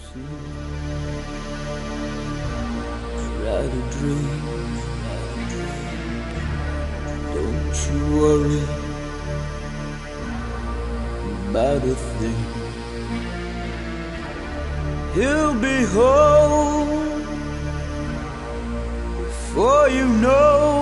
Try to dream, don't you worry about a thing. He'll be home before you know